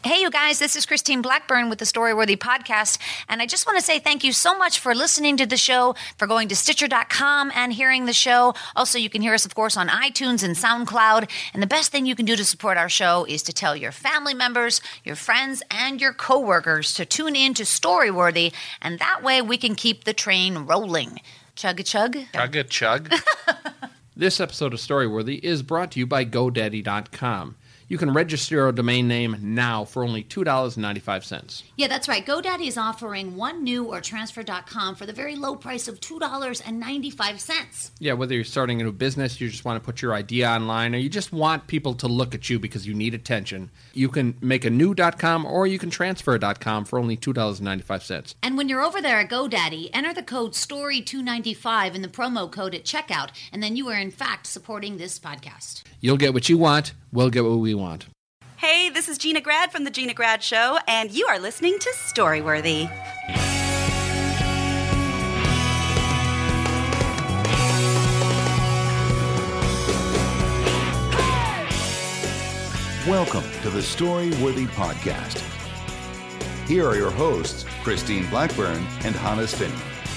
Hey, you guys, this is Christine Blackburn with the Storyworthy podcast, and I just want to say thank you so much for listening to the show, for going to Stitcher.com and hearing the show. Also, you can hear us, of course, on iTunes and SoundCloud, and the best thing you can do to support our show is to tell your family members, your friends, and your coworkers to tune in to Storyworthy, and that way we can keep the train rolling. Chug-a-chug? Chug-a-chug. This episode of Storyworthy is brought to you by GoDaddy.com. You can register your domain name now for only $2.95. Yeah, that's right. GoDaddy is offering OneNew or Transfer.com for the very low price of $2.95. Yeah, whether you're starting a new business, you just want to put your idea online, or you just want people to look at you because you need attention, you can make a new.com or you can transfer.com for only $2.95. And when you're over there at GoDaddy, enter the code STORY295 in the promo code at checkout, and then you are in fact supporting this podcast. You'll get what you want, we'll get what we want. Hey, this is Gina Grad from The Gina Grad Show, and you are listening to Storyworthy. Welcome to the Storyworthy podcast. Here are your hosts, Christine Blackburn and Hannes Finney.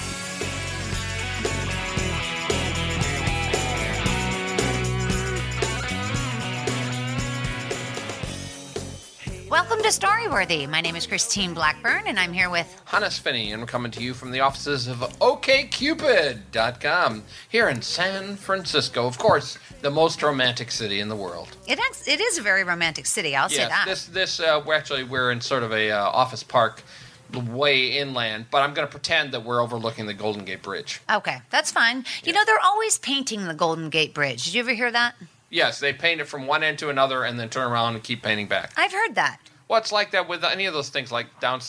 Welcome to Storyworthy. My name is Christine Blackburn, and I'm here with Hannes Finney, and we're coming to you from the offices of OkCupid.com here in San Francisco. Of course, the most romantic city in the world. It is a very romantic city, I'll say that. We're in sort of a office park way inland, but I'm going to pretend that we're overlooking the Golden Gate Bridge. Okay, that's fine. You know, they're always painting the Golden Gate Bridge. Did you ever hear that? Yes, they paint it from one end to another and then turn around and keep painting back. I've heard that. Well, it's like that with any of those things, like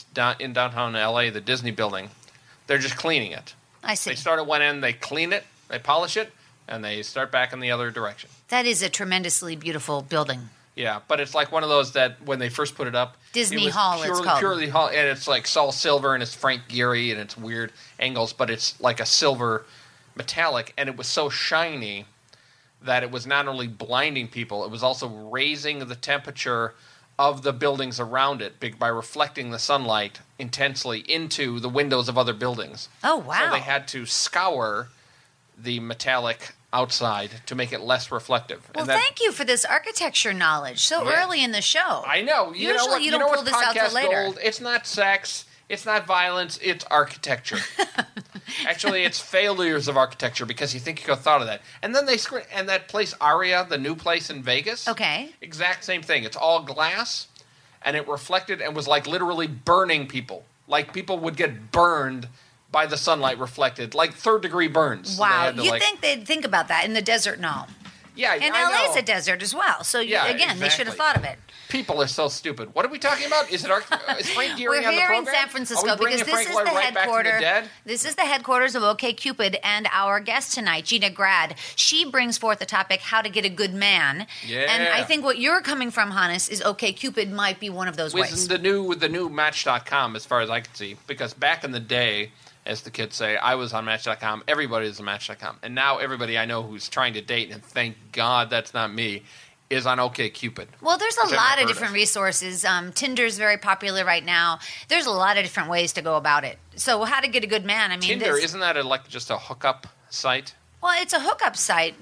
in downtown L.A., the Disney building. They're just cleaning it. I see. They start at one end, they clean it, they polish it, and they start back in the other direction. That is a tremendously beautiful building. Yeah, but it's like one of those that when they first put it up, Disney it was Hall, it's called. Purely Hall, and it's like all silver, and it's Frank Gehry, and it's weird angles, but it's like a silver metallic, and it was so shiny that it was not only blinding people, it was also raising the temperature of the buildings around it by reflecting the sunlight intensely into the windows of other buildings. Oh, wow. So they had to scour the metallic outside to make it less reflective. Well, thank you for this architecture knowledge so early in the show. I know. Usually you don't pull this out till later. Gold? It's not sex. It's not violence. It's architecture. Actually, it's failures of architecture because you think you could have thought of that. And then and that place, Aria, the new place in Vegas. Okay. Exact same thing. It's all glass, and it reflected and was like literally burning people. Like people would get burned by the sunlight reflected, like third-degree burns. Wow. You'd think they'd think about that in the desert and all. Yeah, and LA's a desert as well. So, they should have thought of it. People are so stupid. What are we talking about? Is Frank Gehry We're on the program? here in San Francisco because this is the headquarters. This is the headquarters of OkCupid, and our guest tonight, Gina Grad, she brings forth the topic "How to Get a Good Man." Yeah. And I think what you're coming from, Hannes, is OkCupid might be one of those ways. The new Match.com, as far as I can see, because back in the day, as the kids say, I was on Match.com. Everybody is on Match.com, and now everybody I know who's trying to date, and thank God that's not me, is on OkCupid. Well, there's a lot of different resources. Tinder's very popular right now. There's a lot of different ways to go about it. So how to get a good man? I mean, Tinder, isn't that just a hookup site? Well, it's a hookup site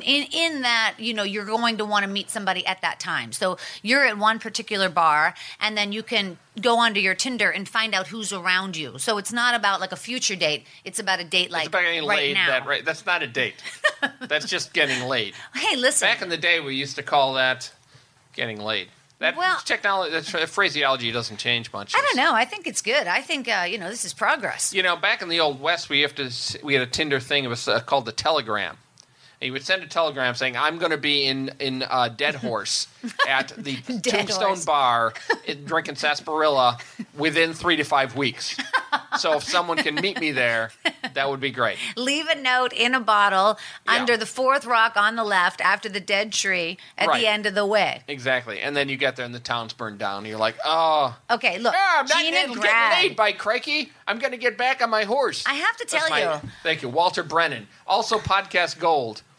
in that, you're going to want to meet somebody at that time. So you're at one particular bar, and then you can go onto your Tinder and find out who's around you. So it's not about like a future date. It's about a date like right now. It's about getting laid. That's not a date. That's just getting laid. Hey, listen. Back in the day, we used to call that getting laid. Technology, that phraseology doesn't change much. I don't know. I think it's good. I think this is progress. Back in the old West, we had a Tinder thing. It was called the Telegram. And you would send a telegram saying, "I'm going to be in Dead Horse at the Tombstone Bar, drinking sarsaparilla within 3 to 5 weeks. So if someone can meet me there, that would be great." Leave a note in a bottle under the fourth rock on the left after the dead tree at the end of the way. Exactly. And then you get there and the town's burned down. And you're like, oh. Okay, look. I'm not getting laid, by crikey. I'm going to get back on my horse. I have to tell you. Thank you. Walter Brennan. Also podcast gold.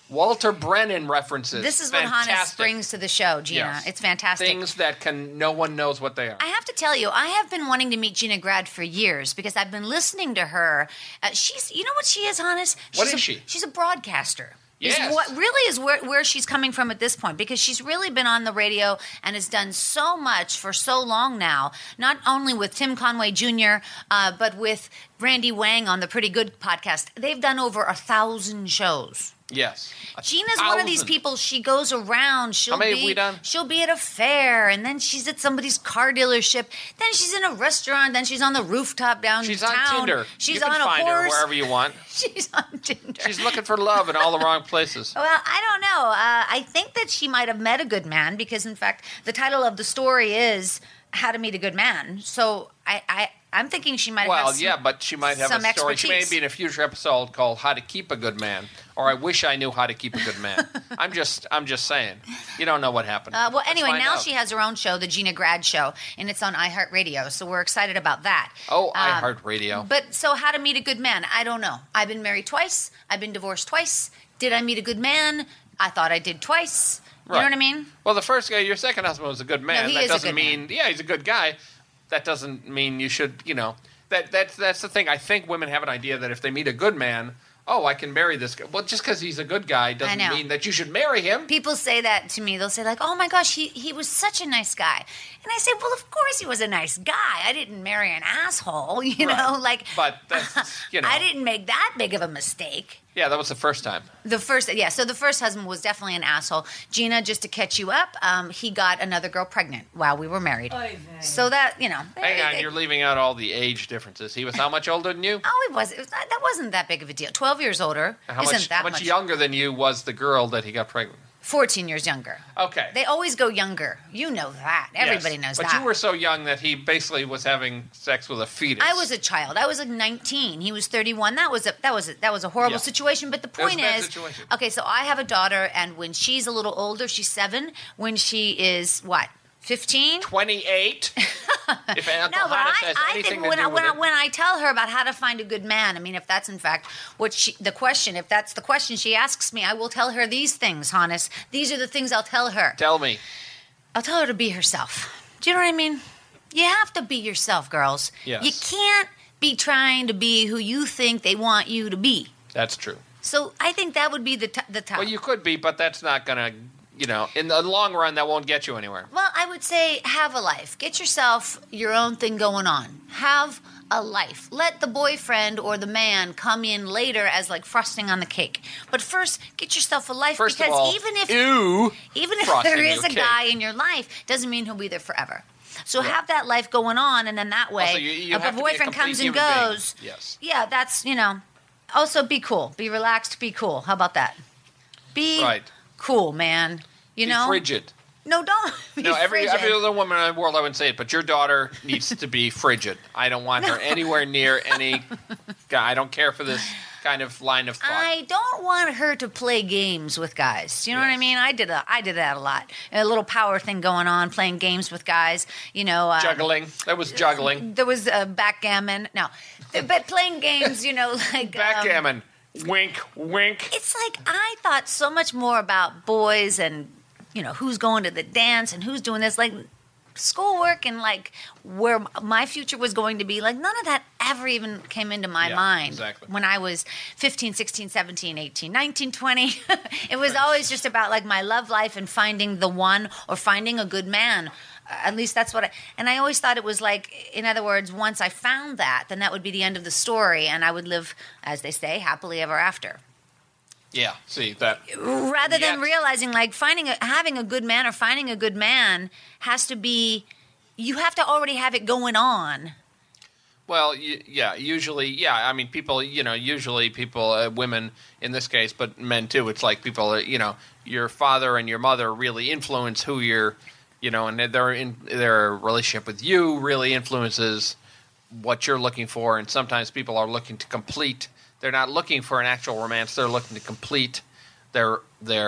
Walter Brennan references. This is what Hannes brings to the show, Gina. Yes. It's fantastic. Things that no one knows what they are. I have to tell you, I have been wanting to meet Gina Grad for years because I've been listening to her. You know what she is, Hannes? What is she? She's a broadcaster. Yes. What really is where she's coming from at this point, because she's really been on the radio and has done so much for so long now, not only with Tim Conway Jr., but with Randy Wang on the Pretty Good podcast. They've done over 1,000 shows. Yes. Gina's one of these people. She goes around. How many have we done? She'll be at a fair, and then she's at somebody's car dealership. Then she's in a restaurant. Then she's on the rooftop downtown. She's on Tinder. She's you can on a find horse. her wherever you want. She's on Tinder. She's looking for love in all the wrong places. Well, I don't know. I think that she might have met a good man because, in fact, the title of the story is "How to Meet a Good Man." So I'm thinking she might have but she might have some a story. expertise. She may be in a future episode called "How to Keep a Good Man," or "I Wish I Knew How to Keep a Good Man." I'm just saying. You don't know what happened. Well, anyway, Let's find now out. she has her own show, the Gina Grad Show, and it's on iHeartRadio. So we're excited about that. Oh, iHeartRadio. But so, how to meet a good man? I don't know. I've been married twice. I've been divorced twice. Did I meet a good man? I thought I did twice. You know what I mean? Well, the first guy, your second husband, was a good man. No, he that is a doesn't good mean, man. he's a good guy. That doesn't mean you should, that's the thing. I think women have an idea that if they meet a good man, I can marry this guy. Well, just because he's a good guy doesn't know. mean that you should marry him. People say that to me. They'll say, like, oh my gosh, he was such a nice guy. And I say, well, of course he was a nice guy. I didn't marry an asshole, you know? Like, But that's, I didn't make that big of a mistake. Yeah, that was the first time. So the first husband was definitely an asshole. Gina, just to catch you up, he got another girl pregnant while we were married. So that, Hang on, you're leaving out all the age differences. He was how much older than you? Oh, that wasn't that big of a deal. 12 years older. How Isn't much younger than you was the girl that he got pregnant? 14 years younger. Okay. They always go younger. You know that. Everybody knows that. But you were so young that he basically was having sex with a fetus. I was a child. I was like 19. He was 31. That was a horrible situation. But the It was point a bad is, situation. okay, so I have a daughter, and when she's a little older, she's 7. When she is what? 15? 28. If Uncle No, but Hannes has I anything think to when do with it. I tell her about how to find a good man, I mean, if that's in fact if that's the question she asks me, I will tell her these things, Hannes. These are the things I'll tell her. Tell me. I'll tell her to be herself. Do you know what I mean? You have to be yourself, girls. Yes. You can't be trying to be who you think they want you to be. That's true. So I think that would be the top. Well, you could be, but that's not going to, in the long run, that won't get you anywhere. Well, I would say have a life. Get yourself your own thing going on. Have a life. Let the boyfriend or the man come in later as like frosting on the cake. But first, get yourself a life, First because of all, even if frosting there is your a cake. guy in your life, doesn't mean he'll be there forever. So have that life going on, and then that way, Also, you if have a to be a boyfriend complete comes and human being. goes, Yes. yeah, that's Also, be cool, be relaxed, be cool. How about that? Be Right. cool, man. You Be know, frigid. no, don't. Be No, every frigid. other woman in the world, I wouldn't say it, but your daughter needs to be frigid. I don't want her anywhere near any guy. I don't care for this kind of line of thought. I don't want her to play games with guys. You know what I Yes. mean? I did that a lot. A little power thing going on, playing games with guys. Juggling. That was juggling. There was backgammon. No, but playing games. Like Backgammon. Wink, wink. It's like I thought so much more about boys and who's going to the dance and who's doing this, like schoolwork and like where my future was going to be. Like none of that ever even came into my mind exactly. when I was 15, 16, 17, 18, 19, 20. It was always just about like my love life and finding the one or finding a good man. At least that's what I always thought it was like, in other words, once I found that, then that would be the end of the story and I would live, as they say, happily ever after. Yeah, see, that. Rather than Yet- realizing like having a good man or finding a good man has to be, you have to already have it going on. Well, usually, I mean, people, usually people, women in this case, but men too, it's like people, your father and your mother really influence who you're, and their relationship with you really influences what you're looking for. And sometimes people are looking to complete. They're not looking for an actual romance. They're looking to complete their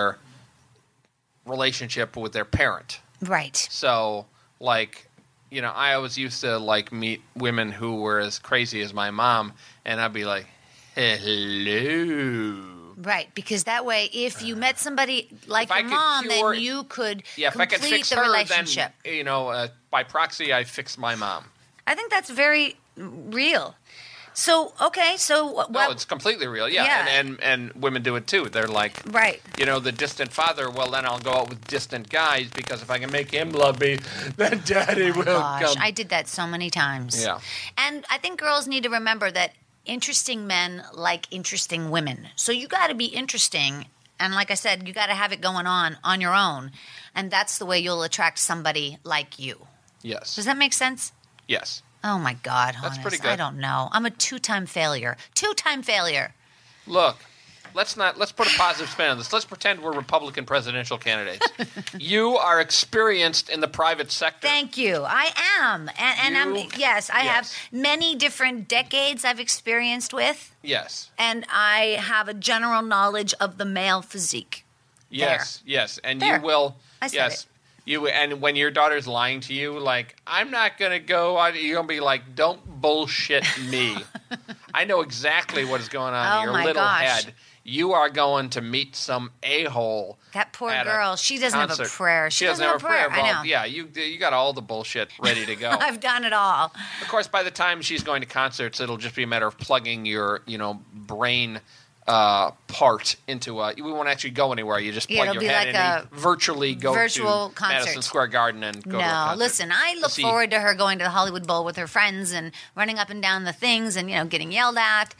relationship with their parent. Right. So, like, I always used to like meet women who were as crazy as my mom, and I'd be like, "Hello." Right, because that way, if you met somebody like If I your could mom, cure- then you could Yeah, if I could complete fix the her, relationship. then by proxy, I fix my mom. I think that's very real. So, okay, so No, it's completely real. Yeah, Yeah. And women do it too. They're like, right. the distant father. Well, then I'll go out with distant guys because if I can make him love me, then daddy will Gosh, come. I did that so many times. Yeah. And I think girls need to remember that interesting men like interesting women. So you got to be interesting. And like I said, you got to have it going on your own. And that's the way you'll attract somebody like you. Yes. Does that make sense? Yes. Oh, my God, That's Hannes, pretty good. I don't know. I'm a two-time failure. Two-time failure. Look, let's put a positive spin on this. Let's pretend we're Republican presidential candidates. You are experienced in the private sector. Thank you. I am. And I have many different decades I've experienced with. Yes. And I have a general knowledge of the male physique. Yes. Yes. And There. you will. I said yes. it. And when your daughter's lying to you, like, I'm not going to go, you're going to be like, don't bullshit me. I know exactly what is going on Oh, in your my little gosh. head. You are going to meet some a-hole. That poor at a girl. She doesn't have a concert. prayer. She doesn't have a prayer. I Well, know. yeah, you got all the bullshit ready to go. I've done it all. Of course, by the time she's going to concerts, it'll just be a matter of plugging your, brain part into we won't actually go anywhere. You just plug It'll your be head like in a and virtually go virtual to concert. Madison Square Garden and go to a No, concert. listen, I look See, forward to her going to the Hollywood Bowl with her friends and running up and down the things and, getting yelled at.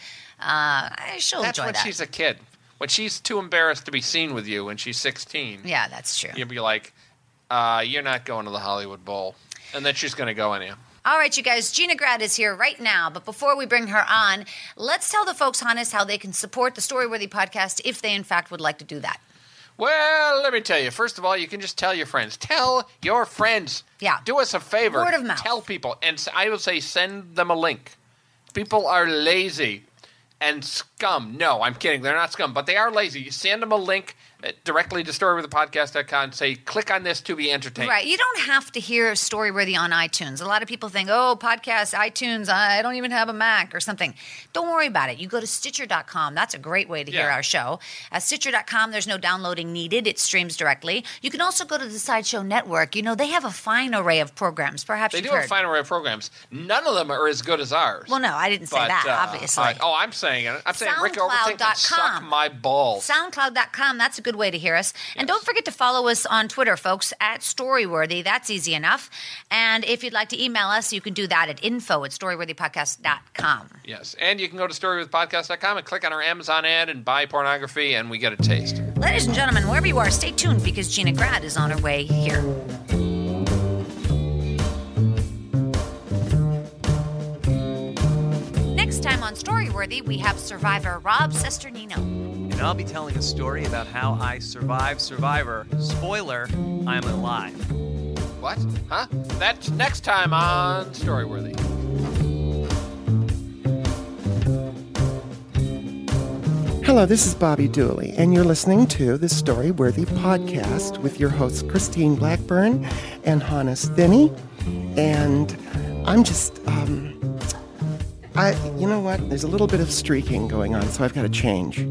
She'll That's enjoy when that. she's a kid. When she's too embarrassed to be seen with you when she's 16, Yeah, that's true. you'll be like, you're not going to the Hollywood Bowl. And then she's going to go anyhow. All right, you guys, Gina Grad is here right now. But before we bring her on, let's tell the folks, Hannes, how they can support the Storyworthy podcast if they, in fact, would like to do that. Well, let me tell you. First of all, you can just tell your friends. Tell your friends. Yeah. Do us a favor. Word of mouth. Tell people. And I will say send them a link. People are lazy and scum. No, I'm kidding. They're not scum, but they are lazy. You send them a link directly to storywiththepodcast.com and say, click on this to be entertained. Right. You don't have to hear Storyworthy on iTunes. A lot of people think, podcast, iTunes, I don't even have a Mac or something. Don't worry about it. You go to Stitcher.com. That's a great way to hear Yeah. our show. At Stitcher.com, there's no downloading needed. It streams directly. You can also go to the Sideshow Network. They have a fine array of programs. Perhaps They you've do heard. have a fine array of programs. None of them are as good as ours. Well, no, I didn't say that, obviously. I'm saying it. I'm saying Rick Overton can SoundCloud.com. suck my balls. SoundCloud.com. That's a good way to hear us. And don't forget to follow us on Twitter, folks, at Storyworthy. That's easy enough. And if you'd like to email us, you can do that at info@storyworthypodcast.com. Yes. And you can go to storywithpodcast.com and click on our Amazon ad and buy pornography, and we get a taste. Ladies and gentlemen, wherever you are, stay tuned because Gina Grad is on her way here. Next time on Storyworthy, we have survivor Rob Sesternino. And I'll be telling a story about how I survived Survivor. Spoiler, I'm alive. What? Huh? That's next time on Storyworthy. Hello, this is Bobby Dooley, and you're listening to the Storyworthy podcast with your hosts Christine Blackburn and Hannes Thinney. And I'm just, you know what? There's a little bit of streaking going on, so I've got to change.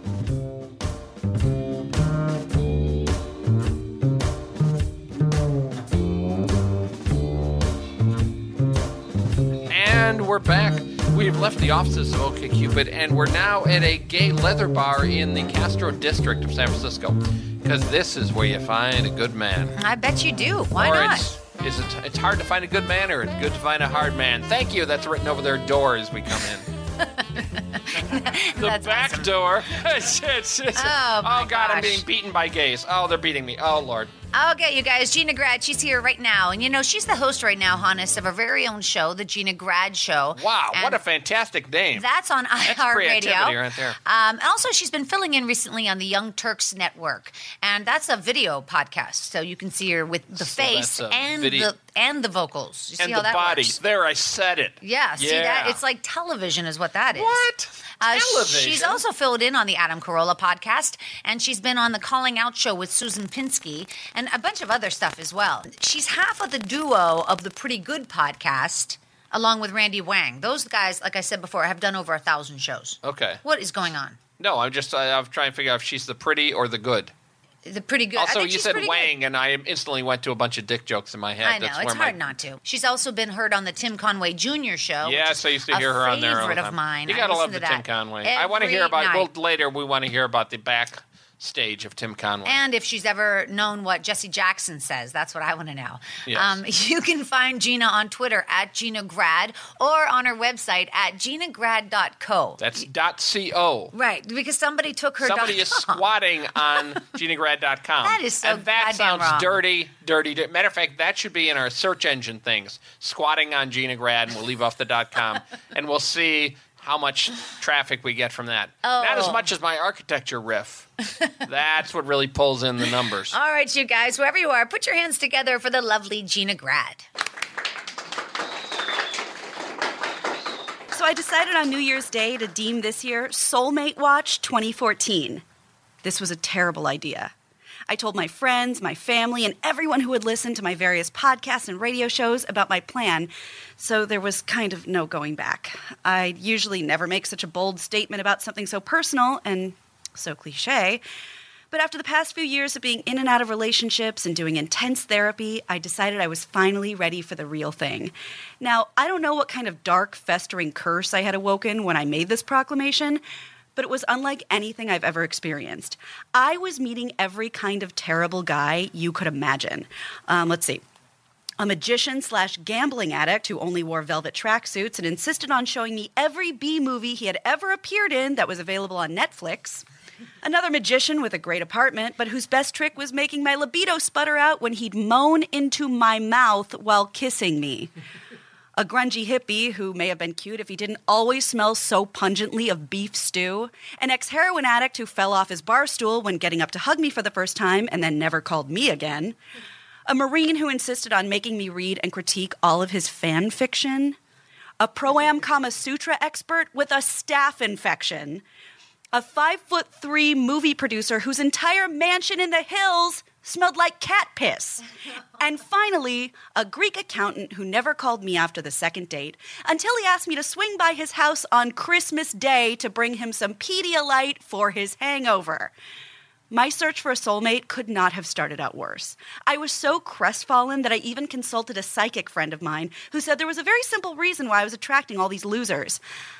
And we're back. We've left the offices of OkCupid, and we're now at a gay leather bar in the Castro district of San Francisco. Because this is where you find a good man. I bet you do. Why Or not? it's hard to find a good man, or it's good to find a hard man. Thank you. That's written over their door as we come in. The That's back awesome. door. Oh, my God, I'm gosh. being beaten by gays. Oh, they're beating me. Oh, Lord. Okay, you guys, Gina Grad, she's here right now. And she's the host right now, Hannes, of our very own show, the Gina Grad Show. Wow, And what a fantastic name. That's on iHeartRadio. creativity right there. And also, she's been filling in recently on the Young Turks Network, and that's a video podcast, so you can see her with the So face that's a and video- the vocals. You see and how the that body. works? There, I said it. Yeah, see that? It's like television, is what that is. What? Television? She's also filled in on the Adam Carolla podcast, and she's been on the Calling Out show with Susan Pinsky, and a bunch of other stuff as well. She's half of the duo of the Pretty Good podcast, along with Randy Wang. Those guys, like I said before, have done over 1,000 shows. Okay. What is going on? No, I'm trying to figure out if she's the pretty or the good. The pretty good. I Also, think you she's said pretty Wang, good. and I instantly went to a bunch of dick jokes in my head. I know, it's hard not to. She's also been heard on the Tim Conway Jr. show. Yes, I used to hear her on there all the favorite time. of mine. You gotta I love listen the to Tim that Conway. I want to hear every about. night. Well, later we want to hear about the backstage of Tim Conway. And if she's ever known what Jesse Jackson says, that's what I want to know. Yes. You can find Gina on Twitter at GinaGrad or on her website at ginagrad.co. That's .co. Right, because somebody took her. Somebody is squatting on ginagrad.com. That is so and that goddamn sounds wrong. dirty. Matter of fact, that should be in our search engine things. Squatting on Ginagrad, and we'll leave off the .com, and we'll see how much traffic we get from that. Oh. Not as much as my architecture riff. That's what really pulls in the numbers. All right, you guys, wherever you are, put your hands together for the lovely Gina Grad. So I decided on New Year's Day to deem this year Soulmate Watch 2014. This was a terrible idea. I told my friends, my family, and everyone who would listen to my various podcasts and radio shows about my plan, so there was kind of no going back. I usually never make such a bold statement about something so personal and so cliche, but after the past few years of being in and out of relationships and doing intense therapy, I decided I was finally ready for the real thing. Now, I don't know what kind of dark, festering curse I had awoken when I made this proclamation, but it was unlike anything I've ever experienced. I was meeting every kind of terrible guy you could imagine. Let's see. A magician/gambling addict who only wore velvet tracksuits and insisted on showing me every B movie he had ever appeared in that was available on Netflix. Another magician with a great apartment, but whose best trick was making my libido sputter out when he'd moan into my mouth while kissing me. A grungy hippie who may have been cute if he didn't always smell so pungently of beef stew. An ex-heroin addict who fell off his bar stool when getting up to hug me for the first time and then never called me again. A Marine who insisted on making me read and critique all of his fan fiction. A Pro-Am Kama Sutra expert with a staph infection. A 5'3" movie producer whose entire mansion in the hills smelled like cat piss. And finally, a Greek accountant who never called me after the second date until he asked me to swing by his house on Christmas Day to bring him some Pedialyte for his hangover. My search for a soulmate could not have started out worse. I was so crestfallen that I even consulted a psychic friend of mine who said there was a very simple reason why I was attracting all these losers.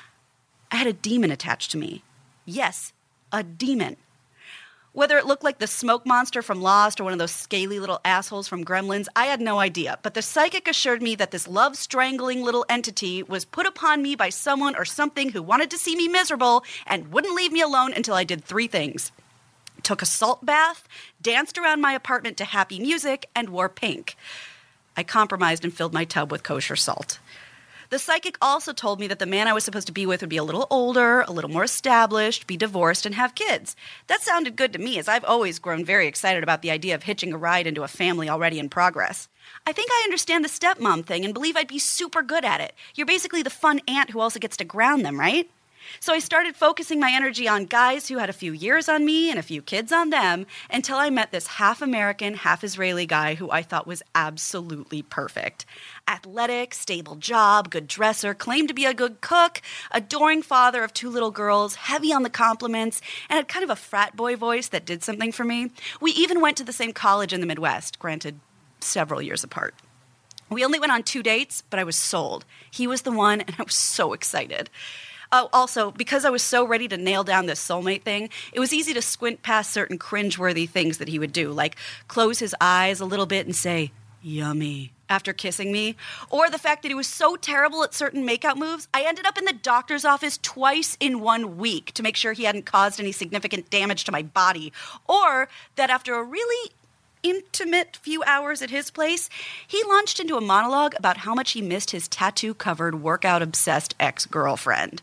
I had a demon attached to me. Yes, a demon. Whether it looked like the smoke monster from Lost or one of those scaly little assholes from Gremlins, I had no idea. But the psychic assured me that this love-strangling little entity was put upon me by someone or something who wanted to see me miserable and wouldn't leave me alone until I did 3 things. Took a salt bath, danced around my apartment to happy music, and wore pink. I compromised and filled my tub with kosher salt. The psychic also told me that the man I was supposed to be with would be a little older, a little more established, be divorced, and have kids. That sounded good to me, as I've always grown very excited about the idea of hitching a ride into a family already in progress. I think I understand the stepmom thing and believe I'd be super good at it. You're basically the fun aunt who also gets to ground them, right? So I started focusing my energy on guys who had a few years on me and a few kids on them until I met this half-American, half-Israeli guy who I thought was absolutely perfect. Athletic, stable job, good dresser, claimed to be a good cook, adoring father of 2 little girls, heavy on the compliments, and had kind of a frat boy voice that did something for me. We even went to the same college in the Midwest, granted several years apart. We only went on 2 dates, but I was sold. He was the one, and I was so excited. Also, because I was so ready to nail down this soulmate thing, it was easy to squint past certain cringeworthy things that he would do, like close his eyes a little bit and say, "Yummy," after kissing me. Or the fact that he was so terrible at certain makeout moves, I ended up in the doctor's office twice in 1 week to make sure he hadn't caused any significant damage to my body. Or that after a really intimate few hours at his place, he launched into a monologue about how much he missed his tattoo-covered, workout-obsessed ex-girlfriend.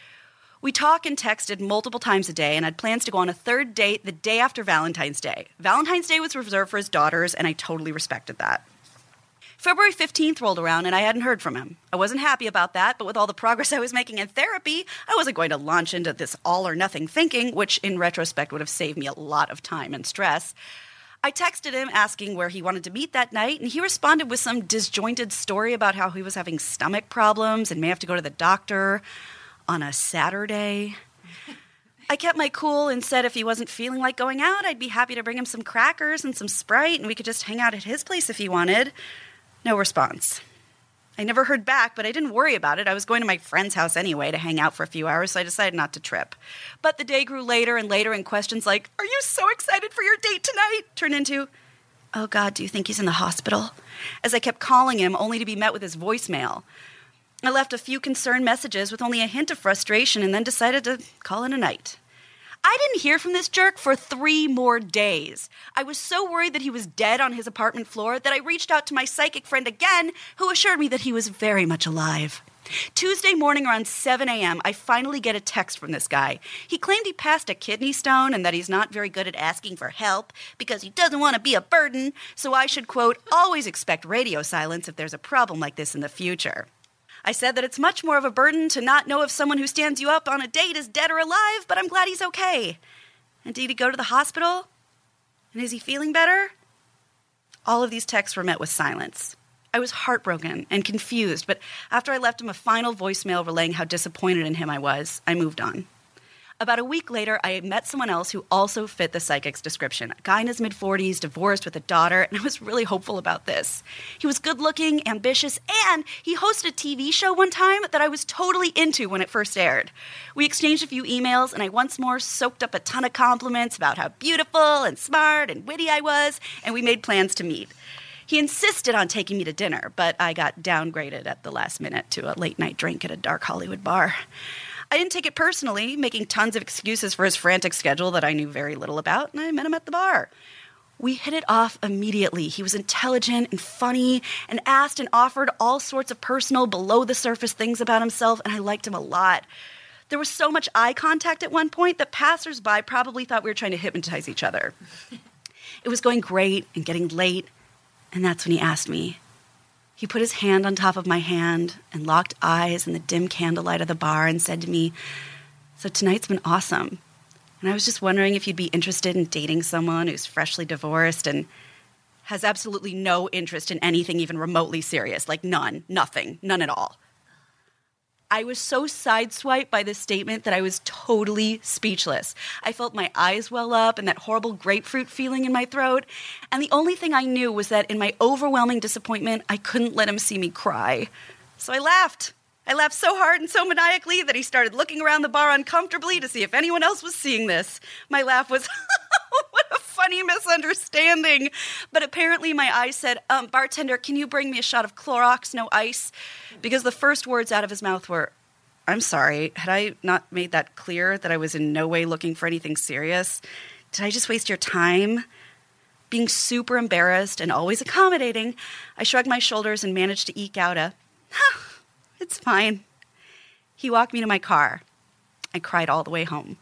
We talked and texted multiple times a day and had plans to go on a 3rd date the day after Valentine's Day. Valentine's Day was reserved for his daughters, and I totally respected that. February 15th rolled around, and I hadn't heard from him. I wasn't happy about that, but with all the progress I was making in therapy, I wasn't going to launch into this all-or-nothing thinking, which in retrospect would have saved me a lot of time and stress. I texted him asking where he wanted to meet that night, and he responded with some disjointed story about how he was having stomach problems and may have to go to the doctor on a Saturday. I kept my cool and said if he wasn't feeling like going out, I'd be happy to bring him some crackers and some Sprite, and we could just hang out at his place if he wanted. No response. I never heard back, but I didn't worry about it. I was going to my friend's house anyway to hang out for a few hours, so I decided not to trip. But the day grew later and later, and questions like, "Are you so excited for your date tonight?" turned into, "Oh, God, do you think he's in the hospital?" as I kept calling him, only to be met with his voicemail. I left a few concerned messages with only a hint of frustration and then decided to call it a night. I didn't hear from this jerk for 3 more days. I was so worried that he was dead on his apartment floor that I reached out to my psychic friend again, who assured me that he was very much alive. Tuesday morning around 7 a.m., I finally get a text from this guy. He claimed he passed a kidney stone and that he's not very good at asking for help because he doesn't want to be a burden, so I should, quote, always expect radio silence if there's a problem like this in the future. I said that it's much more of a burden to not know if someone who stands you up on a date is dead or alive, but I'm glad he's okay. And did he go to the hospital? And is he feeling better? All of these texts were met with silence. I was heartbroken and confused, but after I left him a final voicemail relaying how disappointed in him I was, I moved on. About a week later, I met someone else who also fit the psychic's description. A guy in his mid-40s, divorced with a daughter, and I was really hopeful about this. He was good-looking, ambitious, and he hosted a TV show one time that I was totally into when it first aired. We exchanged a few emails, and I once more soaked up a ton of compliments about how beautiful and smart and witty I was, and we made plans to meet. He insisted on taking me to dinner, but I got downgraded at the last minute to a late-night drink at a dark Hollywood bar. I didn't take it personally, making tons of excuses for his frantic schedule that I knew very little about, and I met him at the bar. We hit it off immediately. He was intelligent and funny and asked and offered all sorts of personal, below-the-surface things about himself, and I liked him a lot. There was so much eye contact at one point that passers-by probably thought we were trying to hypnotize each other. It was going great and getting late, and that's when he asked me. He put his hand on top of my hand and locked eyes in the dim candlelight of the bar and said to me, "So tonight's been awesome. And I was just wondering if you'd be interested in dating someone who's freshly divorced and has absolutely no interest in anything even remotely serious, like none at all." I was so sideswiped by this statement that I was totally speechless. I felt my eyes well up and that horrible grapefruit feeling in my throat. And the only thing I knew was that in my overwhelming disappointment, I couldn't let him see me cry. So I laughed. I laughed so hard and so maniacally that he started looking around the bar uncomfortably to see if anyone else was seeing this. My laugh was, what a funny misunderstanding. But apparently my eyes said, "Bartender, can you bring me a shot of Clorox, no ice?" Because the first words out of his mouth were, "I'm sorry, had I not made that clear that I was in no way looking for anything serious? Did I just waste your time?" Being super embarrassed and always accommodating, I shrugged my shoulders and managed to eke out "It's fine." He walked me to my car. I cried all the way home.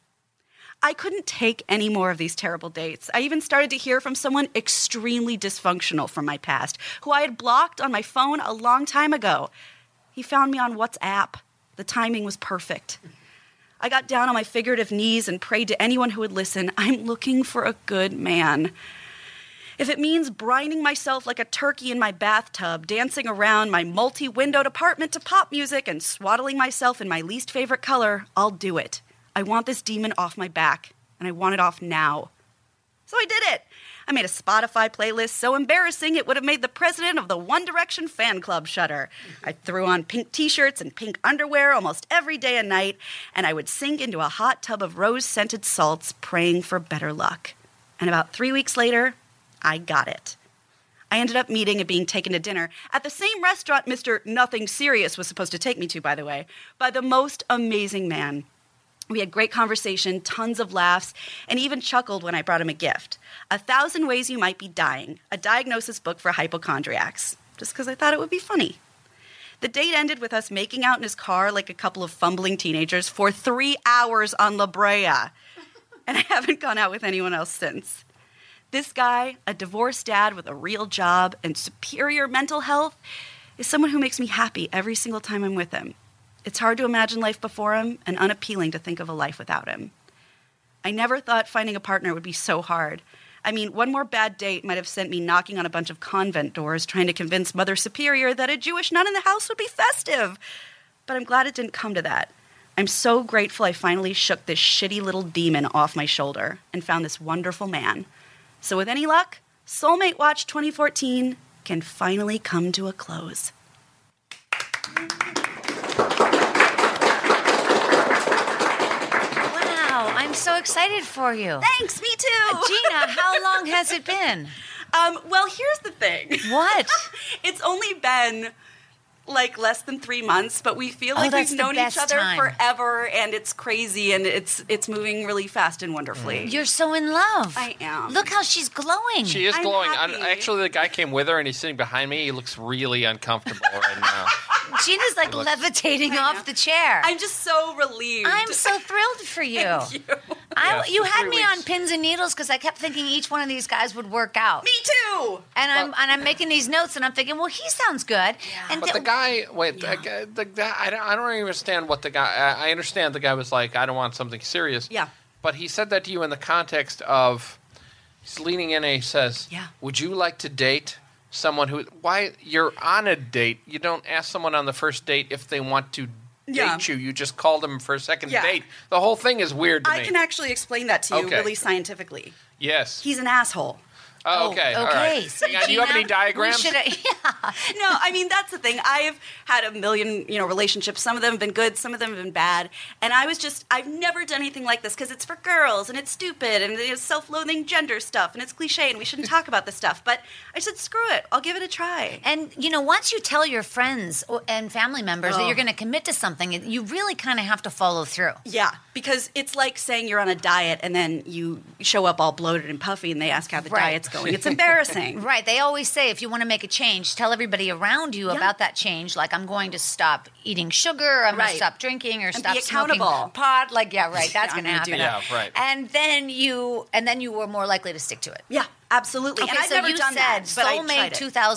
I couldn't take any more of these terrible dates. I even started to hear from someone extremely dysfunctional from my past, who I had blocked on my phone a long time ago. He found me on WhatsApp. The timing was perfect. I got down on my figurative knees and prayed to anyone who would listen, "I'm looking for a good man. If it means brining myself like a turkey in my bathtub, dancing around my multi-windowed apartment to pop music and swaddling myself in my least favorite color, I'll do it. I want this demon off my back, and I want it off now." So I did it. I made a Spotify playlist so embarrassing it would have made the president of the One Direction fan club shudder. I threw on pink t-shirts and pink underwear almost every day and night, and I would sink into a hot tub of rose-scented salts, praying for better luck. And about 3 weeks later, I got it. I ended up meeting and being taken to dinner at the same restaurant Mr. Nothing Serious was supposed to take me to, by the way, by the most amazing man. We had great conversation, tons of laughs, and even chuckled when I brought him a gift. 1,000 Ways You Might Be Dying, a diagnosis book for hypochondriacs, just because I thought it would be funny. The date ended with us making out in his car like a couple of fumbling teenagers for 3 hours on La Brea. And I haven't gone out with anyone else since. This guy, a divorced dad with a real job and superior mental health, is someone who makes me happy every single time I'm with him. It's hard to imagine life before him and unappealing to think of a life without him. I never thought finding a partner would be so hard. I mean, one more bad date might have sent me knocking on a bunch of convent doors trying to convince Mother Superior that a Jewish nun in the house would be festive. But I'm glad it didn't come to that. I'm so grateful I finally shook this shitty little demon off my shoulder and found this wonderful man. So with any luck, Soulmate Watch 2014 can finally come to a close. Wow, I'm so excited for you. Thanks, me too. Gina, how long has it been? Well, here's the thing. What? It's only been like less than 3 months, but we feel like that's we've the known each best other time. forever, and it's crazy, and it's moving really fast and wonderfully. You're so in love. I am. Look how she's glowing. She is I'm glowing. happy. Actually, the guy came with her, and he's sitting behind me. He looks really uncomfortable right now. Gina's like levitating off the chair. I'm just so relieved. I'm so thrilled for you. Thank you. You had 3 me weeks. on pins and needles because I kept thinking each one of these guys would work out. Me too. And I'm making these notes and I'm thinking, well, he sounds good. And But the guy, the guy, I don't understand what the guy. I understand the guy was like, I don't want something serious. Yeah. But he said that to you in the context of he's leaning in and he says, Yeah. Would you like to date someone who? Why you're on a date? You don't ask someone on the first date if they want to Yeah. date you. You just call them for a second Yeah. date. The whole thing is weird to me. I can actually explain that to you Okay. really scientifically. Yes. He's an asshole. Oh, okay. All Okay. right. See, Hang on, do you have Gina, any diagrams? we should- yeah. No, I mean, that's the thing. I've had a million, relationships. Some of them have been good, some of them have been bad. And I've never done anything like this because it's for girls and it's stupid and there's self-loathing gender stuff and it's cliche and we shouldn't talk about this stuff. But I said, screw it. I'll give it a try. And, once you tell your friends and family members that you're going to commit to something, you really kind of have to follow through. Yeah, because it's like saying you're on a diet and then you show up all bloated and puffy and they ask how the Right. diet's going. It's embarrassing. Right. They always say if you want to make a change, tell everybody around you about that change. Like, I'm going to stop eating sugar, I'm going Right. to stop drinking, or And stop be smoking accountable. pot. Like, yeah, right. That's I'm going to gonna do happen. that. Yeah, right. And then you were more likely to stick to it. Yeah, absolutely. Okay, and I've so never you done said that, but I Soulmate tried it.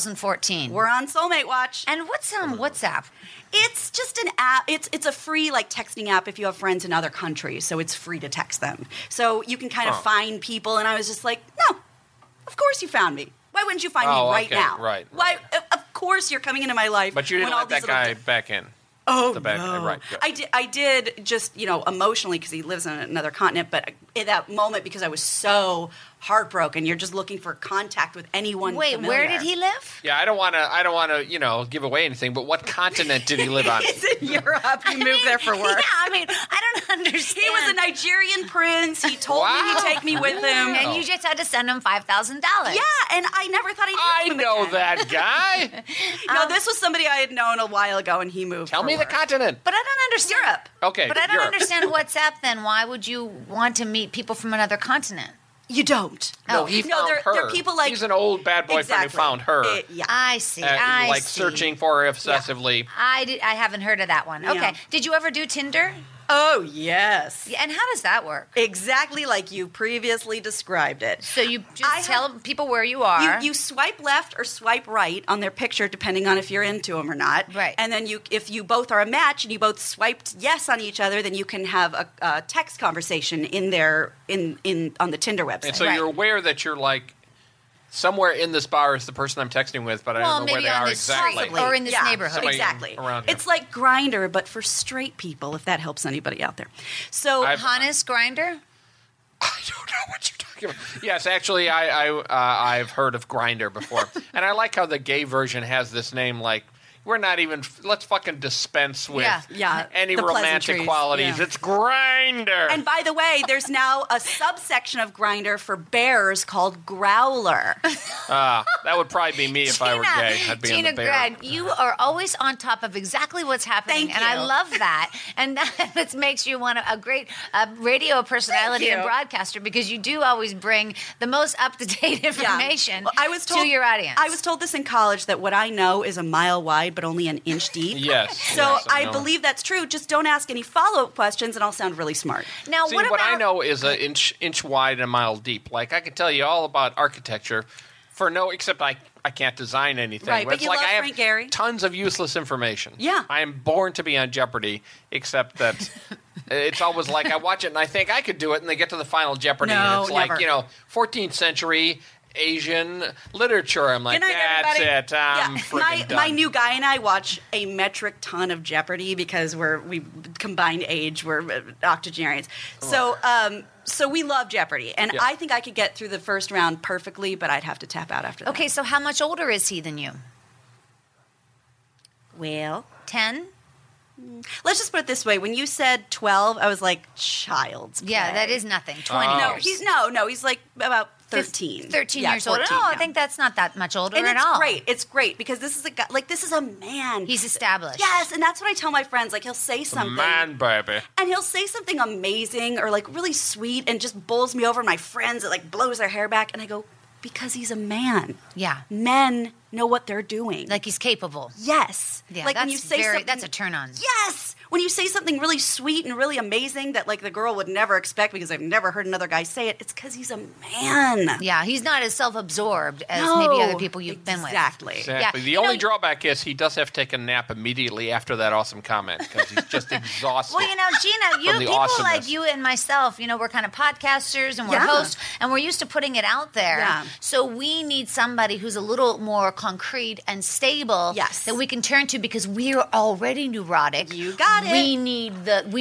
2014. We're on Soulmate Watch. And what's WhatsApp? It's just an app. It's a free texting app if you have friends in other countries, so it's free to text them. So you can kind of find people, and I was just like, no, of course you found me. Why wouldn't you find me right okay, now? right. Why? Of course you're coming into my life. But you didn't when all let that these little guy back in. Oh, The back- no. right, good. I did just, emotionally because he lives on another continent. But in that moment, because I was so heartbroken, you're just looking for contact with anyone Wait, familiar. where did he live? Yeah, I don't want to, give away anything. But what continent did he live on? He's in Europe. He moved there for work. Yeah, I don't understand. He was a Nigerian prince. He told me Wow. he'd take me with him. And you just had to send him $5,000. Yeah, and I never thought I'd I hear from him know again. that guy. No, this was somebody I had known a while ago, and he moved. Tell for me the work. continent. But I don't understand. Europe. Okay, But I don't Europe. understand WhatsApp then. Why would you want to meet people from another continent? You don't. No, he found they're, her. They're people like He's an old bad boyfriend exactly. who found her. Yeah. I see. I see. searching for her obsessively. I haven't heard of that one. Okay. Yeah. Did you ever do Tinder? Oh yes. Yeah, and how does that work? Exactly like you previously described it. So you I just have- tell people where you are. You swipe left or swipe right on their picture, depending on if you're into them or not. Right. And then if you both are a match and you both swiped yes on each other, then you can have a text conversation in on the Tinder website. And so Right. you're aware that you're like somewhere in this bar is the person I'm texting with, but I Well, don't know where maybe they on are this exactly. street. Or in this neighborhood. Somebody Exactly. around here. It's like Grindr, but for straight people, if that helps anybody out there. So Hannes Grinder? I don't know what you're talking about. Yes, actually, I've heard of Grindr before, and I like how the gay version has this name. Like, we're not even. Let's fucking dispense with Yeah, any the romantic pleasantries, qualities. yeah. It's Grindr. And by the way, there's now a subsection of Grindr for bears called Growler. That would probably be me if I were gay. I'd be Gina in the bear. Greg, you are always on top of exactly what's happening, Thank and I you. love that. And that makes you a great radio personality Thank and you. broadcaster because you do always bring the most up to date information Well, I was told, to your audience. I was told this in college that what I know is a mile wide but only an inch deep. Yes. So yes, I know. believe that's true. Just don't ask any follow-up questions and I'll sound really smart. now, See, what what about I know is an inch wide and a mile deep. Like, I could tell you all about architecture except I can't design anything. Right, but it's you like love I have Frank Gehry. tons of useless information. Yeah. I am born to be on Jeopardy, except that it's always like I watch it and I think I could do it, and they get to the final Jeopardy, No, and it's never. like, 14th century, Asian literature. I'm like, Good night, that's everybody. it. I'm friggin' done. My new guy and I watch a metric ton of Jeopardy because we combined age, we're octogenarians. So we love Jeopardy, and Yeah. I think I could get through the first round perfectly, but I'd have to tap out after that. Okay, so how much older is he than you? Well, 10? let's just put it this way: when you said 12, I was like, child's play. Yeah, that is nothing. 20 No, years. he's like about 13. 13 Yeah, years older. 14, No, I yeah. think that's not that much older And at it's all. great. It's great because this is a guy, like this is a man. He's established. Yes, and that's what I tell my friends. Like he'll say something, Man, baby. and he'll say something amazing or like really sweet, and just bowls me over. My friends, it like blows their hair back, and I go, because he's a man. Yeah. Men know what they're doing. Like he's capable. yes, Yeah, like that's when you say something, that's a turn on. Yes, when you say something really sweet and really amazing that like the girl would never expect because I've never heard another guy say it. It's because he's a man. Yeah, he's not as self-absorbed as maybe other people you've been with. Exactly. Exactly. Yeah. The You only know- drawback is he does have to take a nap immediately after that awesome comment because he's just exhausted. Well, Gina, From the people awesomeness. like you and myself, we're kind of podcasters and we're Yeah. hosts, and we're used to putting it out there. Yeah. So we need somebody who's a little more concrete and stable Yes. that we can turn to because we're already neurotic. You got it. We need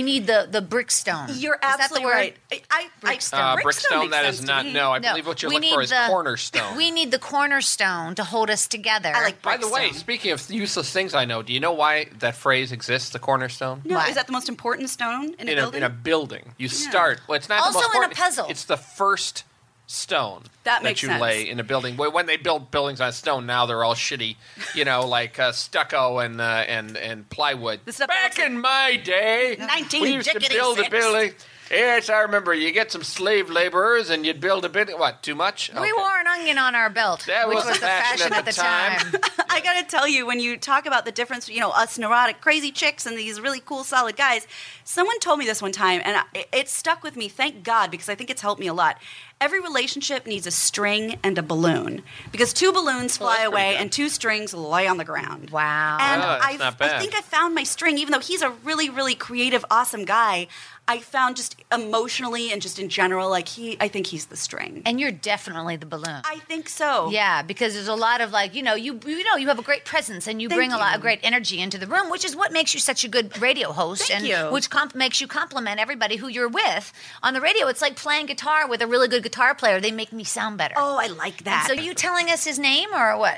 the brickstone. You're Is that the absolutely word? right. Brickstone. Brickstone, makes that sense is to not. me. No, I believe what you're we looking for need is the- cornerstone. We need the cornerstone to hold us together. I like By the way, Brickstone. speaking of useless things I know, do you know why that phrase exists, the cornerstone? No, Why? is that the most important stone in a building? In a building. You start. Well, it's not Also the most in a important. puzzle. It's the first stone That makes you sense. lay in a building. Well, when they build buildings on stone, now they're all shitty, like stucco and plywood. The stuff Back that looks in my day, 19 we used to build a jiggity-six. building. Yes, I remember. You get some slave laborers and you'd build a building. What? Too much? We Okay. wore an onion on our belt, That which was was the the fashion at the time. I gotta tell you, when you talk about the difference, us neurotic, crazy chicks and these really cool, solid guys, someone told me this one time, and it stuck with me, thank God, because I think it's helped me a lot. Every relationship needs a string and a balloon, because 2 balloons fly that's pretty away good. and 2 strings lay on the ground. Wow. And Oh, that's not bad. I think I found my string, even though he's a really, really creative, awesome guy. I found just emotionally and just in general, I think he's the string. And you're definitely the balloon. I think so. Yeah, because there's a lot of you have a great presence and you Thank bring a lot you. of great energy into the room, which is what makes you such a good radio host. Thank and you. which makes you compliment everybody who you're with on the radio. It's like playing guitar with a really good guitar player. They make me sound better. Oh, I like that. So are you telling us his name or what?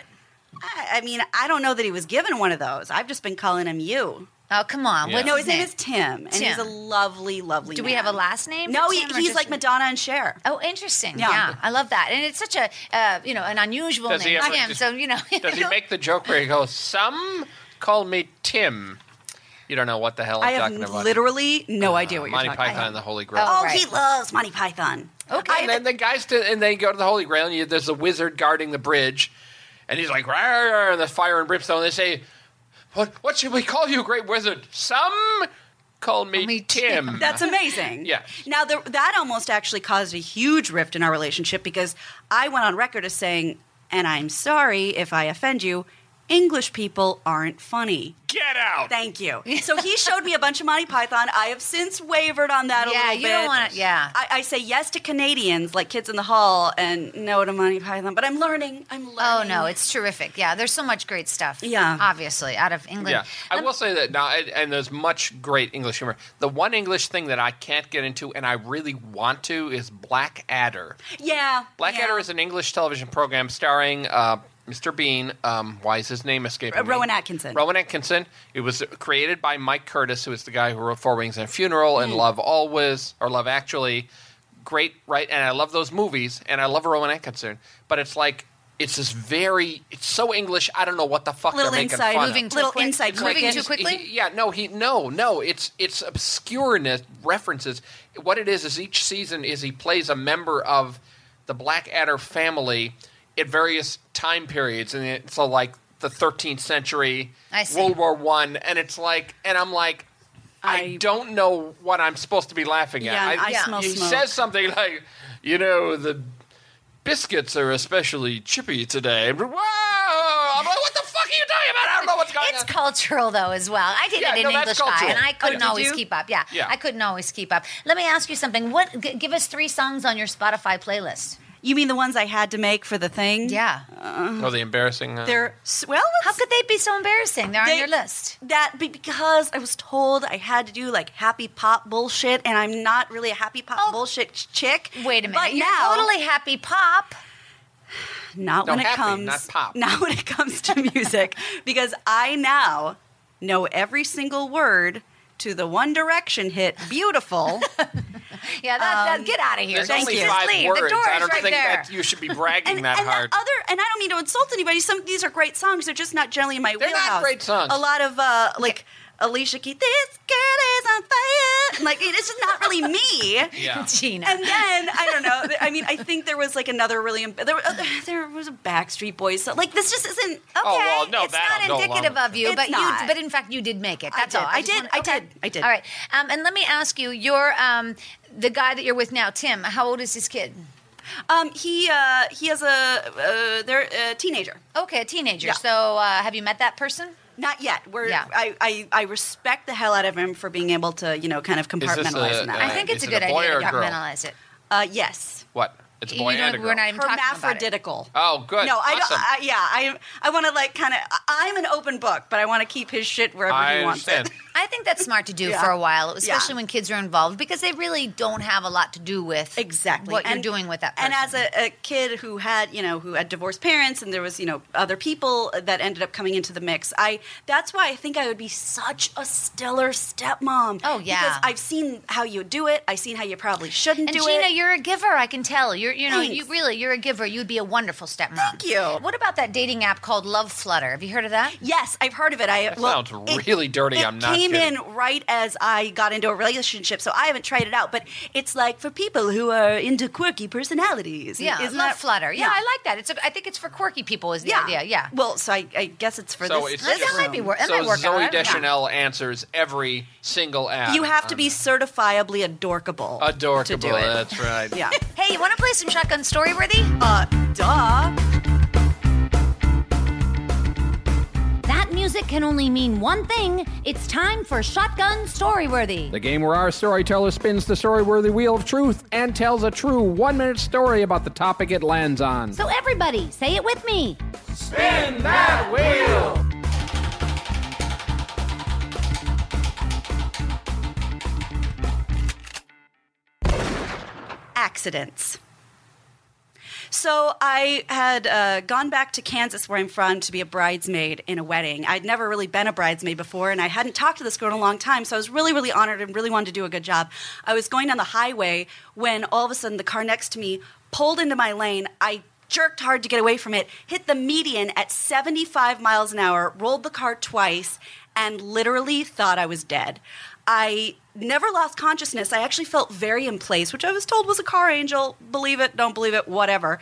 I mean, I don't know that he was given one of those. I've just been calling him you. Oh, come on. Yeah. What's No, his his name is Tim, and he's a Tim. lovely, lovely Do man. we have a last name? No, for Tim, or he's just- like Madonna and Cher. Oh, interesting. Yeah. Yeah. I love that. And it's such a, an unusual Does he name. ever Tim, just- so, Does he make the joke where he goes, "Some call me Tim"? You don't know what the hell I I'm have talking about. literally no idea what Monty you're talking Python about. and the Holy Grail. Oh, Oh, right. he loves Monty Python. Okay. And then the guys and they go to the Holy Grail, and there's a wizard guarding the bridge, and he's like, "Rawr, rawr," and the fire and brimstone. They say, "What should we call you, great wizard?" Some call me Tim. That's amazing. Yes. Now, that almost actually caused a huge rift in our relationship because I went on record as saying, and I'm sorry if I offend you, English people aren't funny. Get out. Thank you. So he showed me a bunch of Monty Python. I have since wavered on that a Yeah, little you bit. don't want to, yeah. I say yes to Canadians, like Kids in the Hall, and no to Monty Python. But I'm learning. Oh, no, it's terrific. Yeah, there's so much great stuff. Yeah. Obviously, out of England. Yeah, I will say that now, and there's much great English humor. The one English thing that I can't get into, and I really want to, is Blackadder. Yeah. Blackadder is an English television program starring Mr. Bean. Why is his name escaping me? Rowan Atkinson. Rowan Atkinson. It was created by Mike Curtis, who is the guy who wrote Four Wings and a Funeral and Love Always, or Love Actually. Great, right? And I love those movies, and I love Rowan Atkinson. But it's like, it's so English, I don't know what the fuck Little they're making inside- fun Moving of. too Little quick. inside Moving quick. too quickly? No. It's obscureness references. What it is each season is he plays a member of the Blackadder family at various time periods, and so like the 13th century, I see. World War I, and it's like, and I'm like, I don't know what I'm supposed to be laughing at. Yeah, and I smell he smoke. says something like, the biscuits are especially chippy today. Whoa! I'm like, what the fuck are you talking about? I don't know what's going It's on. cultural, though, as well. I did Yeah, it in no, that's English Guy, cultural. and I couldn't did always you? keep up. Yeah, Yeah. I couldn't always keep up. Let me ask you something. Give us 3 songs on your Spotify playlist. You mean the ones I had to make for the thing? Yeah. Oh, the embarrassing. They're How could they be so embarrassing? They're on your list. Because I was told I had to do like happy pop bullshit, and I'm not really a happy pop bullshit chick. Wait a minute. But You're now, totally happy pop. not No, when it happy, comes, not pop. not when it comes to music, because I now know every single word to the One Direction hit "Beautiful." Yeah, get out of here. There's Thank only you. 5 Just leave. words. The door's I don't right think there. that you should be bragging that and hard. and I don't mean to insult anybody. Some of these are great songs. They're just not generally in my They're wheelhouse. not great songs. A lot of like Alicia Keys. This girl is on fire. Like it's just not really me. Yeah. Gina. And then I don't know. I mean, I think there was like another really there was a Backstreet Boys. So, like this just isn't okay. Oh, well, no, it's that'll not go indicative along. of you, It's but not. but in fact you did make it. That's I all. did. I did. All right. And let me ask you, you're the guy that you're with now, Tim. How old is his kid? He has they're a teenager. Okay, a teenager. Yeah. So have you met that person? Not yet. Yeah. I respect the hell out of him for being able to, kind of compartmentalize in that I way. think it's is a it good a boy idea or to a girl? compartmentalize it. Yes. What? It's a boy You and don't- a we're girl. not even talking about it. Hermaphroditical. Oh, good. No, I Awesome. don't. I want to like kind of. I'm an open book, but I want to keep his shit wherever I he wants understand. it. I think that's smart to do Yeah. for a while, especially Yeah. when kids are involved, because they really don't have a lot to do with Exactly what you're doing with that person. And as a kid who had, who had divorced parents, and there was, other people that ended up coming into the mix. That's why I think I would be such a stellar stepmom. Oh, yeah. Because I've seen how you do it. I've seen how you probably shouldn't And do Gina, it. you're a giver. I can tell. You're Thanks. you're a giver. You'd be a wonderful stepmom. Thank you. What about that dating app called Love Flutter? Have you heard of that? Yes, I've heard of it. That sounds really dirty. It I'm not came kidding. in right as I got into a relationship, so I haven't tried it out. But it's like for people who are into quirky personalities. Yeah, Isn't Love that- Flutter. Yeah, I like that. I think it's for quirky people. Is the idea? Yeah. Well, so I guess it's for So this. it's this just- that might be room. work. That So might work Zoe out. Deschanel answers every single ad. You have to be certifiably adorkable. adorable. to do it. That's right. Yeah. Hey, you want to play some Shotgun Storyworthy? Duh. That music can only mean one thing. It's time for Shotgun Storyworthy. The game where our storyteller spins the story-worthy wheel of truth and tells a true 1-minute story about the topic it lands on. So everybody, say it with me. Spin that wheel! Accidents. So I had gone back to Kansas, where I'm from, to be a bridesmaid in a wedding. I'd never really been a bridesmaid before, and I hadn't talked to this girl in a long time, so I was really, really honored and really wanted to do a good job. I was going down the highway when all of a sudden the car next to me pulled into my lane. I jerked hard to get away from it, hit the median at 75 miles an hour, rolled the car twice, and literally thought I was dead. I never lost consciousness. I actually felt very in place, which I was told was a car angel. Believe it, don't believe it, whatever.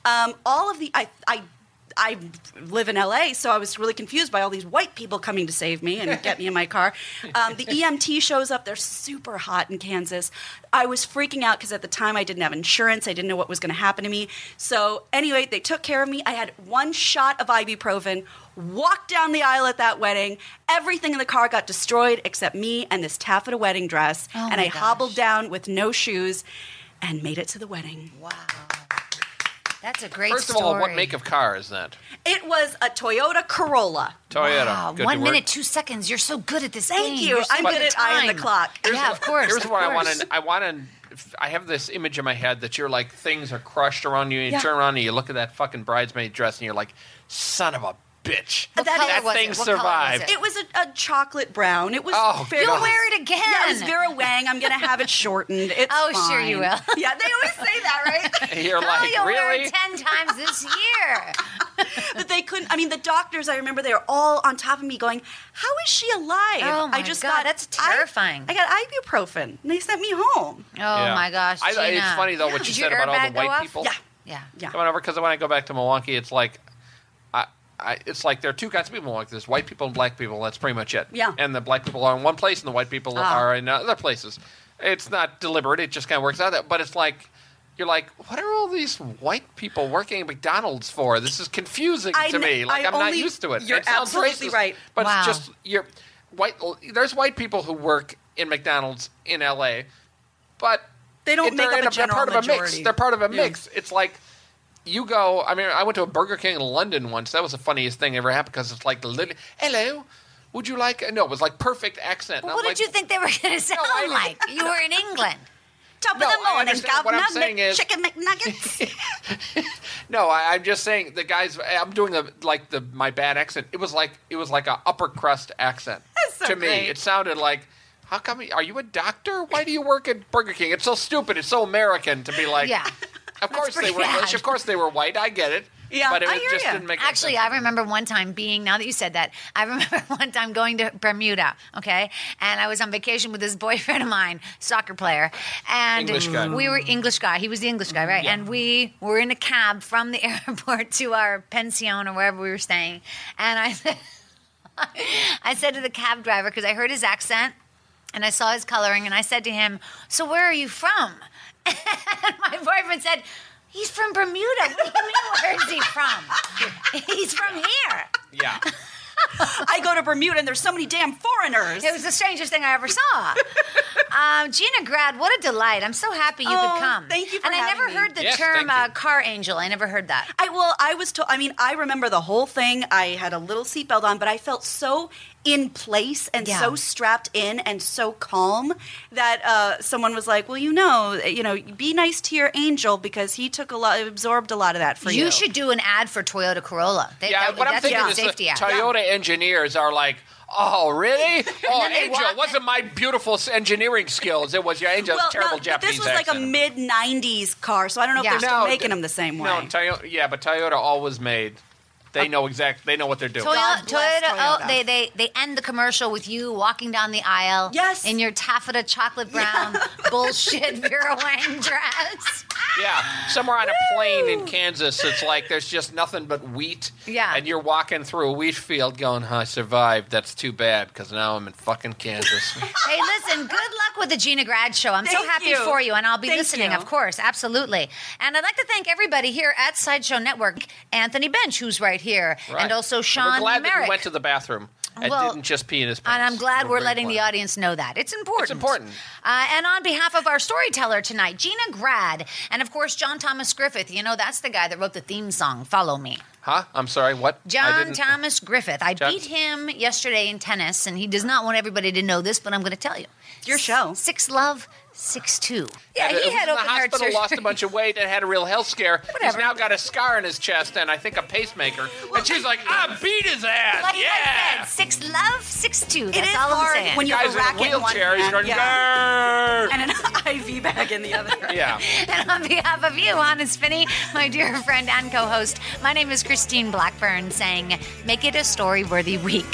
I live in LA, so I was really confused by all these white people coming to save me and get me in my car. The EMT shows up. They're super hot in Kansas. I was freaking out because at the time I didn't have insurance. I didn't know what was going to happen to me. So anyway, they took care of me. I had one shot of ibuprofen, walked down the aisle at that wedding. Everything in the car got destroyed except me and this taffeta wedding dress. Oh and my I hobbled gosh. down with no shoes and made it to the wedding. Wow. That's a great First of story. all, what make of car is that? It was a Toyota Corolla. Toyota. Wow, Good 1 to work. minute, 2 seconds. You're so good at this Thank game. you. You're so I'm good good at eyeing the time. clock. Yeah, of course. Here's of what course. I want to. I have this image in my head that you're like things are crushed around you, and you Yeah. turn around and you look at that fucking bridesmaid dress, and you're like, son of a bitch. What That color is- was thing it? What color was survived. it? It was a chocolate brown. It was Oh, very, God. You'll wear it again. Yeah, it was Vera Wang. I'm going to have it shortened. It's Oh, fine. sure you will. Yeah, they always say that, right? You're Oh, like, you'll wear really? it 10 times this year. But they couldn't. I mean, the doctors, I remember they were all on top of me going, how is she alive? Oh, my I just God, that's terrifying. I got ibuprofen, and they sent me home. Oh, Yeah. my gosh, It's Gina. funny, though, what you Did said your about all airbag the go white off? people. Yeah. Yeah. Yeah. Coming over, because when I go back to Milwaukee, it's like, it's like there are two kinds of people in Milwaukee. There's white people and black people. That's pretty much it. Yeah. And the black people are in one place, and the white people are in other places. It's not deliberate. It just kind of works out that. But it's like, you're like, what are all these white people working at McDonald's for? This is confusing to me. Like, I'm not used to it. You're It sounds absolutely racist, right. But Wow. it's just there's white people who work in McDonald's in LA, but They don't make they're up a they're general part of a mix. majority. They're part of a Yeah. mix. It's like you go. I mean, I went to a Burger King in London once. That was the funniest thing ever happened because it's like hello. Would you like? No, it was like perfect accent. Well, what did you think they were going to sound like? You were in England. Top No, of the I morning, understand. What I'm saying is- chicken McNuggets. No, I'm just saying the guys. I'm doing my bad accent. It was like a upper crust accent. That's so to me. great. It sounded like, how come? Are you a doctor? Why do you work at Burger King? It's so stupid. It's so American to be like. Yeah. Of course they pretty were English. bad. Of course they were white. I get it. Yeah, but it I hear just ya. didn't make any Actually, sense. I remember one time now that you said that, I remember one time going to Bermuda, okay? And I was on vacation with this boyfriend of mine, soccer player. And English guy. we were English guy. He was the English guy, right? Yeah. And we were in a cab from the airport to our pension or wherever we were staying. And I said to the cab driver, because I heard his accent and I saw his coloring, and I said to him, "So where are you from?" And my boyfriend said, "He's from Bermuda. What do you mean, where is he from? He's from here." Yeah. I go to Bermuda and there's so many damn foreigners. It was the strangest thing I ever saw. Gina Grad, what a delight. I'm so happy you could come. Thank you for And I having never me. heard the Yes, term thank you. car angel. I never heard that. I was told. I mean, I remember the whole thing. I had a little seatbelt on, but I felt so in place and Yeah. so strapped in and so calm that someone was like, "Well, you know, be nice to your angel because he absorbed a lot of that for you." You should do an ad for Toyota Corolla. Yeah, what I'm that's thinking a is the safety ad. Toyota engineers are like, oh, really? Oh, then they Angel, walk- it wasn't my beautiful enginesering skills. It was your Angel's terrible no, Japanese this was like a accent. mid '90s car, so I don't know Yeah. if they're still No, making them the same way. No, Toyota, but Toyota always made. They know They know what they're doing. God bless Toyota. Oh, Toyota. they end the commercial with you walking down the aisle. Yes. In your taffeta chocolate brown bullshit Vera Wang dress. Yeah, somewhere on a plain in Kansas, it's like there's just nothing but wheat. Yeah. And you're walking through a wheat field going, I survived. That's too bad because now I'm in fucking Kansas. Hey, listen, good luck with the Gina Grad show. I'm so Thank happy you. for you, and I'll be Thank listening, you. of course, absolutely. And I'd like to thank everybody here at Sideshow Network, Anthony Bench, who's right here, Right. and also We're Sean glad that Merrick. he went to the bathroom and Well, didn't just pee in his pants. And I'm glad we're very letting the glad. audience know that. It's important. It's important. And on behalf of our storyteller tonight, Gina Grad, and of course, John Thomas Griffith. You know, that's the guy that wrote the theme song, Follow Me. Huh? I'm sorry, what? I John didn't- Thomas Griffith. I John- beat him yesterday in tennis, and he does not want everybody to know this, but I'm going to tell you. Your show. 6'Love", 6'2". Yeah, It he was had in the open heart hospital, surgery. lost a bunch of weight, and had a real health scare. He's Whatever. now got a scar in his chest and I think a pacemaker. And she's like, beat his ass. Like Yeah. I said, 6'Love", 6'2". It That's is all I'm hard saying. when you have Guy's a in a racket in one wheelchair. He's hand, going, yeah, "Grrr." and an IV bag in the other. Yeah. And on behalf of you, Honest Finney, my dear friend and co-host, my name is Christine Blackburn, saying, make it a story-worthy week.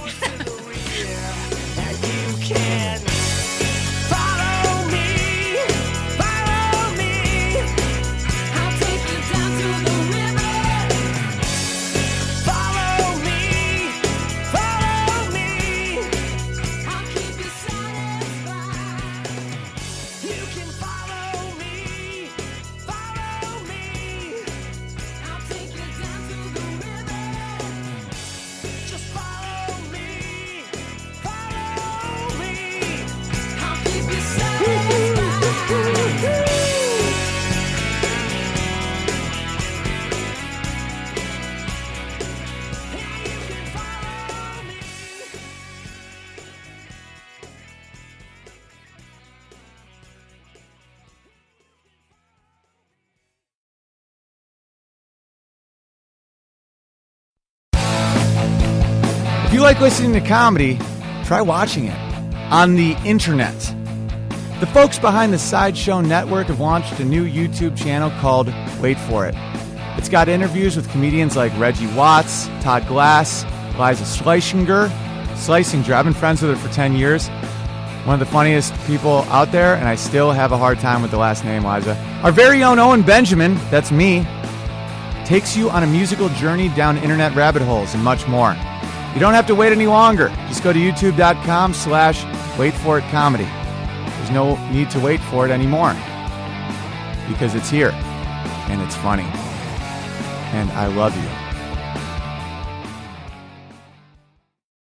If you like listening to comedy, try watching it on the internet. The folks behind the Sideshow Network have launched a new YouTube channel called Wait For It. It's got interviews with comedians like Reggie Watts, Todd Glass, Liza Schlesinger. I've been friends with her for 10 years. One of the funniest people out there, and I still have a hard time with the last name, Liza. Our very own Owen Benjamin, that's me, takes you on a musical journey down internet rabbit holes and much more. You don't have to wait any longer. Just go to youtube.com/waitforitcomedy. There's no need to wait for it anymore because it's here and it's funny. And I love you.